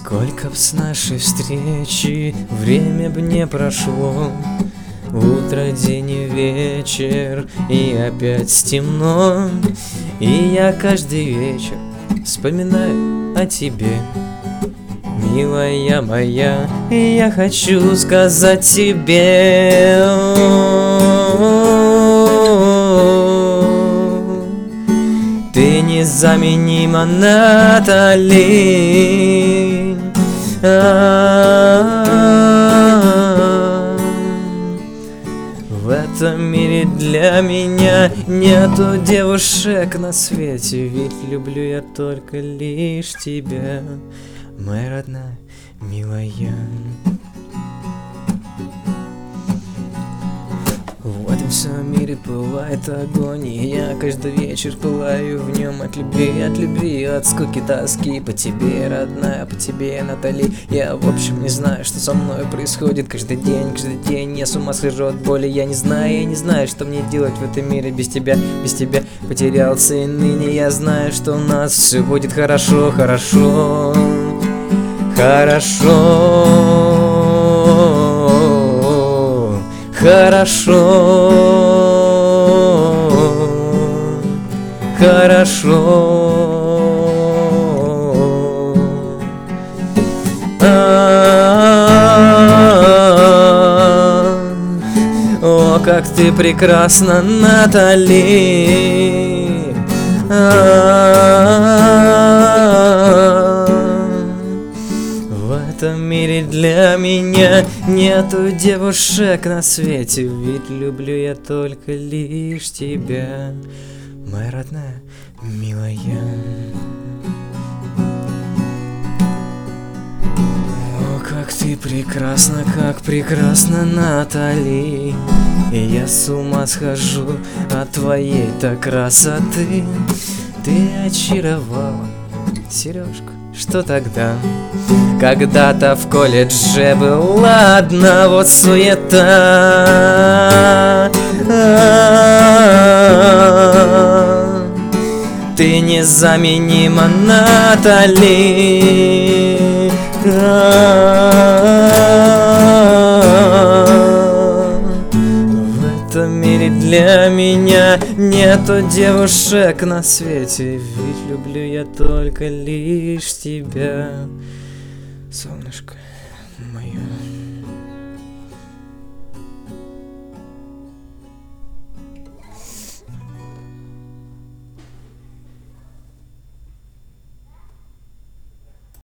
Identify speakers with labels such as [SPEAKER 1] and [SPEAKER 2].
[SPEAKER 1] Сколько б с нашей встречи время б не прошло, утро, день и вечер, и опять темно. И я каждый вечер вспоминаю о тебе, милая моя, и я хочу сказать тебе: ты незаменима, Натали. В этом мире для меня нету девушек на свете, ведь люблю я только лишь тебя, моя родная, милая. В этом всем мире пылает огонь, и я каждый вечер пылаю в нем от любви, от скуки, тоски по тебе, родная, по тебе, Натали. Я в общем не знаю, что со мной происходит каждый день я с ума схожу от боли. Я не знаю, что мне делать в этом мире без тебя потерялся, и ныне я знаю, что у нас все будет хорошо, хорошо, хорошо, хорошо. О, как ты прекрасна, Натали. В этом мире для меня нету девушек на свете, ведь люблю я только лишь тебя, моя родная, милая. О, как ты прекрасна, Натали. И я с ума схожу от твоей-то красоты. Ты очаровала, сережку, что тогда? Когда-то в колледже была одна вот суета. Ты незаменима, Натали. В этом мире для меня нету девушек на свете, ведь люблю я только лишь тебя, солнышко мое.